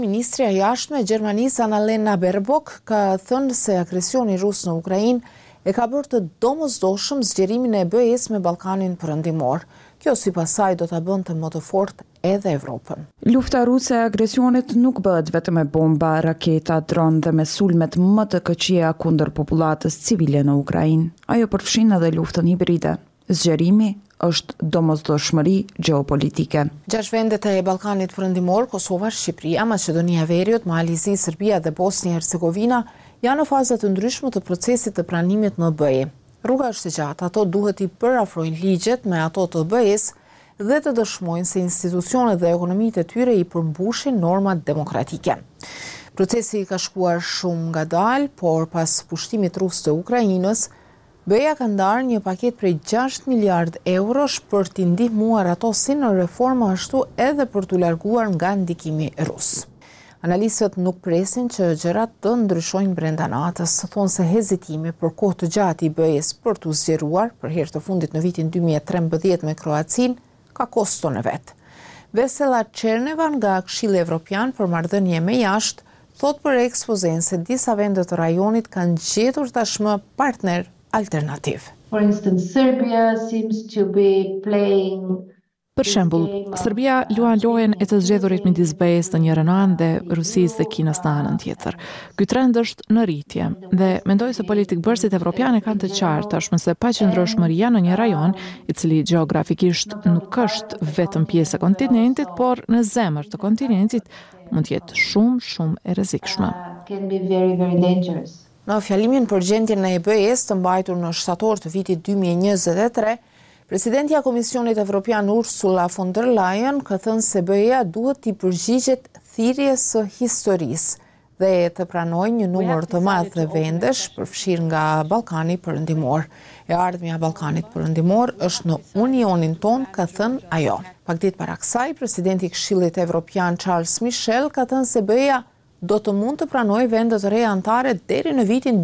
Ministrja e jashtme e Gjermanisë Annalena Baerbock ka thënë se agresioni rus në Ukrainë e ka bërë të domosdoshëm zgjerimin e BE-s me Ballkanin Perëndimor. Kjo sipas saj do ta bënte më të fortë edhe Evropën. Lufta ruse e agresionit nuk bëhet vetëm me bomba, raketa, dron dhe me sulmet më të këqija kundër popullatës civile në Ukrainë. Ajo përfshin edhe luftën hibride. Zgjerimi është domosdoshmëri gjeopolitike. 6 vendet e Ballkanit Perëndimor, Kosova, Shqipëria, Maqedonia e Veriut, Malizi, Serbia dhe Bosnia e Hercegovina janë në faza të ndryshme të procesit të pranimit në BE. Rruga është e gjatë, ato duhet i përafrojnë ligjet me ato të BE-s dhe të dëshmojnë se institucionet dhe ekonomitë e tyre i përmbushin normat demokratike. Procesi ka shkuar shumë ngadalë, por pas pushtimit rus të Ukrainës, BE-ja ka ndarë një paket prej 6 miliard eurosh për t'i ndihmuar ato si në reforma ashtu edhe për t'u larguar nga ndikimi rus. Analistët nuk presin që gjërat të ndryshojnë brenda natës, thonë se hezitimi për kohë të gjatë i BE-s për t'u zgjeruar për herë të fundit në vitin 2013 me Kroacinë ka koston e vet. Vesela Černeva nga Këshilli Evropian për marrëdhënie me jashtë thot për ekspozen se disa vende të rajonit kanë gjetur tashmë partner alternativ. For instance, Serbia seems to be playing. Për shembull, Serbia luan lojën e të zgjedhurit midis BE-s në njërin anë dhe Rusisë dhe Kinës në anën tjetër. Ky trend është në rritje dhe mendoj se politikbërësit evropianë kanë të qartë tashmë se paqëndrueshmëria në një rajon, i cili gjeografikisht nuk është vetëm pjesë e kontinentit, por në zemër të kontinentit, mund të jetë shumë e rrezikshme. Can be very, very dangerous. Në fjalimin për gjendjen e BE-s të mbajtur në shtator të vitit 2023, Presidentja e Komisionit Evropian Ursula von der Leyen ka thënë se BE-ja duhet t'i përgjigjet thirrjes së historisë dhe të pranojë një numër të madh të vendesh përfshirë nga Ballkani Perëndimor. E ardhmja e Ballkanit Perëndimor është në unionin ton, ka thënë ajo. Pak ditë para kësaj, presidenti i Këshillit Evropian Charles Michel ka thënë se BE-ja do të mund të pranojë vende të reja anëtare deri në vitin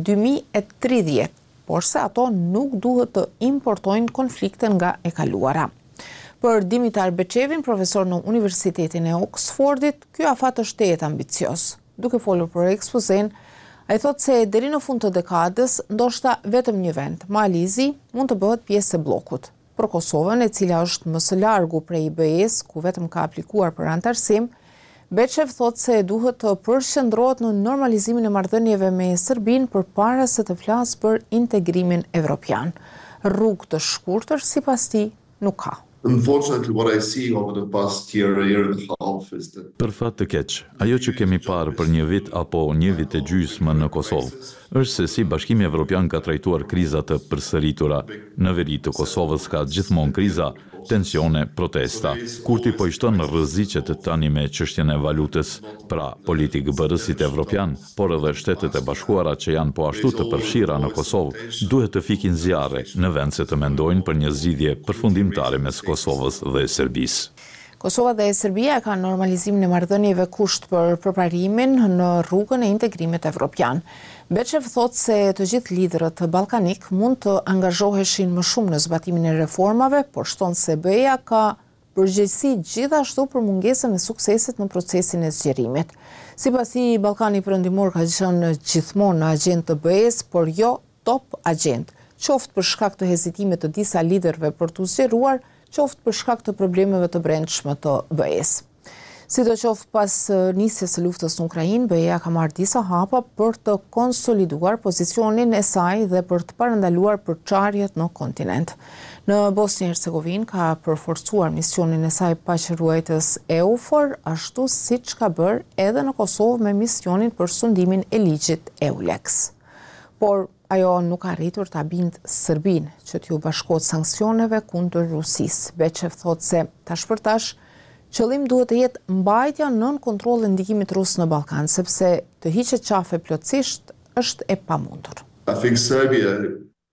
2030. Por se ato nuk duhet të importojnë konflikte nga e kaluara. Për Dimitar Beçevin, profesor në Universitetin e Oxfordit, ky afat është tejet ambicios. Duke folur për ekspozen, ai thotë se deri në fund të dekadës, ndoshta vetëm një vend, Malizi, mund të bëhet pjesë e bllokut. Për Kosovën, e cila është më së largu prej BE-s, ku vetëm ka aplikuar për anëtarësim, Beçev thotë se duhet të përqendrohet në normalizimin e marrëdhënieve me Serbinë përpara se të flasë për integrimin evropian. Rrugë të shkurtër sipas tij nuk ka. Unfortunately, what I see over the past year and a half is that. Për fat të keq, ajo që kemi parë për një vit apo një vit e gjysmë në Kosovë, është se si Bashkimi Evropian ka trajtuar krizat të përsëritura. Në veri të Kosovës ka gjithmonë kriza, tensione, protesta. Kurti po i shton rreziqet tani me çështjen e valutës, pra politikbërësit evropian, por edhe Shtetet e Bashkuara që janë po ashtu të përfshira në Kosovë, duhet të fikin zjarre në vend se të mendojnë për një zgjidhje përfundimtare mes Kosovës dhe Serbisë. Kosova dhe Serbia kanë normalizimin e marrëdhënieve kusht për përparimin në rrugën e integrimit evropian. Beçev thotë se të gjithë liderët ballkanik mund të angazhoheshin më shumë në zbatimin e reformave, por shton se BE-ja ka përgjegjësi gjithashtu për mungesën e suksesit në procesin e zgjerimit. Sipas tij, Ballkani Perëndimor ka qenë gjithmonë në agjendë të BE-s, por jo top agjendë, qoftë për shkak të hezitimit të disa liderëve për t'u zgjeruar, qoftë për shkak të problemeve të brendshme të BE-s. Sidoqoftë pas nisjes së luftës në Ukrainë, BE-ja ka marrë disa hapa për të konsoliduar pozicionin e saj dhe për të parandaluar përçarjet në kontinent. Në Bosnjë Hercegovinë ka përforcuar misionin e saj paqëruajtës EUFOR, ashtu siç ka bërë edhe në Kosovë me misionin për sundimin e ligjit EULEX. Por ajo nuk ka arritur ta bindë Serbinë që t'ju bashkohet sanksioneve kundër Rusisë. Beçev thotë se tash për tash qëllim duhet të jetë mbajtja nën kontroll e ndikimit rus në Ballkan, sepse të hiqet qafe plotësisht është e pamundur. I think Serbia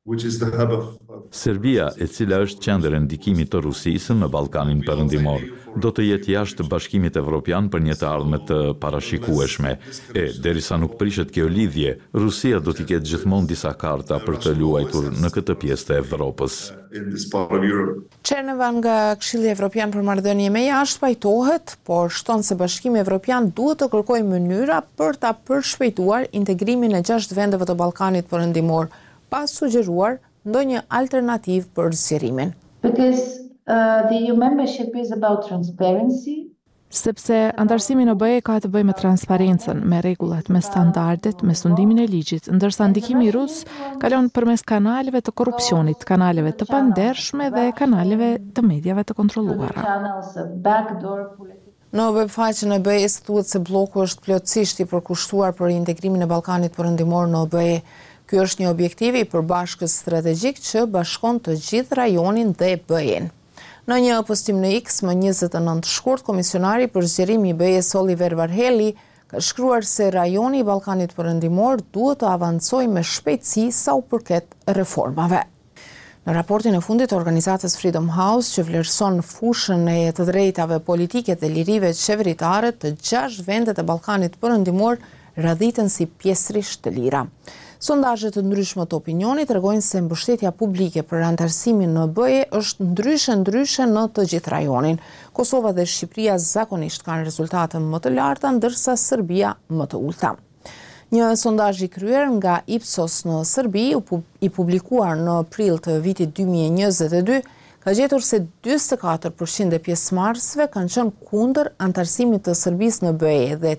which is the hub of Serbia, e cila është qendër e ndikimit të Rusisë në Ballkanin Perëndimor, do të jetë jashtë Bashkimit Evropian për një të ardhme të parashikueshme. E derisa nuk prishet kjo lidhje, Rusia do t'i ketë gjithmonë disa karta për të luajtur në këtë pjesë të Evropës. in this part of Europe. Çerneva nga Këshilli Evropian për marrëdhënie me jashtë pajtohet, por shton se Bashkimi Evropian duhet të kërkojë mënyra për ta përshpejtuar integrimin e 6 vendeve të Ballkanit Perëndimor, pa sugjeruar ndonjë alternativë për zgjerimin. Because the EU membership is about transparency. Sepse antarësimi në BE ka të bëjë me transparencën, me rregullat, me standardet, me sundimin e ligjit, ndërsa ndikimi rus kalon përmes kanaleve të korrupsionit, kanaleve të pandershme dhe kanaleve të mediave të kontrolluara. Channels of backdoor politics. Në webfaqen e BE-s thuhet se bloku është plotësisht i përkushtuar për integrimin e Ballkanit Perëndimor në BE. Ky është një objektiv i përbashkës strategjik që bashkon të gjithë rajonin dhe BE-n. Në një postim në X më 29 shkurt, komisionari për zgjerimi i BE-s Oliver Varhelyi ka shkruar se rajoni i Ballkanit Perëndimor duhet të avancojë me shpejtësi sa u përket reformave. Në raportin e fundit të organizatës Freedom House, që vlerëson fushën e të drejtave politike dhe lirive qeveritare, të 6 vendet e Ballkanit Perëndimor radhiten si pjesërisht të lira. Sondazhe të ndryshme të opinionit tregojnë se mbështetja publike për antarësimin në BE është ndryshe në të gjithë rajonin. Kosova dhe Shqipëria zakonisht kanë rezultate më të larta, ndërsa Serbia më të ulta. Një sondazh i kryer nga Ipsos në Serbi, i publikuar në prill të vitit 2022, ka gjetur se 44% e pjesëmarrësve kanë qenë kundër antarësimit të Serbisë në BE dhe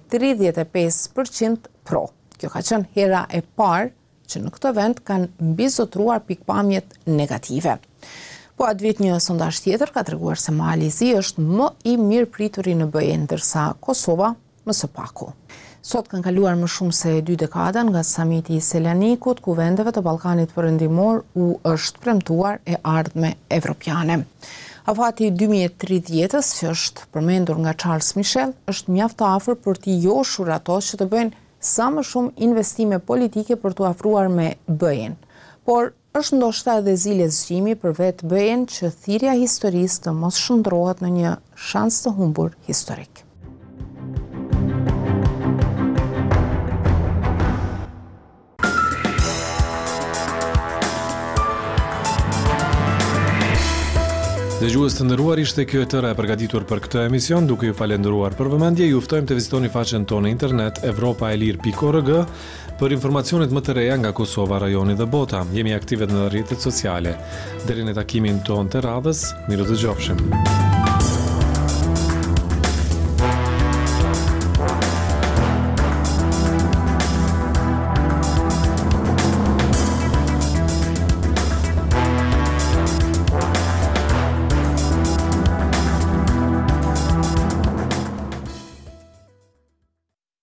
35% pro. Kjo ka qenë hera e parë që në këtë vend kanë mbizotruar pikpamjet negative. Po atë vit një sondazh tjetër ka treguar se Malizi është më i mirë prituri në BE, ndërsa Kosova më së paku. Sot kanë kaluar më shumë se 2 dekada nga samiti i Selanikut, ku vendeve të Ballkanit Perëndimor u është premtuar e ardhme evropiane. Afati 2030-s, që është përmendur nga Charles Michel, është mjaft afër për t'i joshur ato që të bëjnë sa më shumë investime politike për t'u afruar me BE-n. Por është ndoshta edhe zile zgjimi për vetë BE-n që thirrja e historisë të mos shndrohet në një shans të humbur historik. Dëgjues të nderuar, ishte kjo e tëra e përgatitur për këtë emision, duke ju falendëruar për vëmendje. Ju ftojmë të vizitoni faqen tonë internet evropaelir.org për informacionet më të reja nga Kosova, rajoni dhe bota. Jemi aktive në rrjetet sociale. Deri në takimin tonë të radhës, miru dëgjofshim.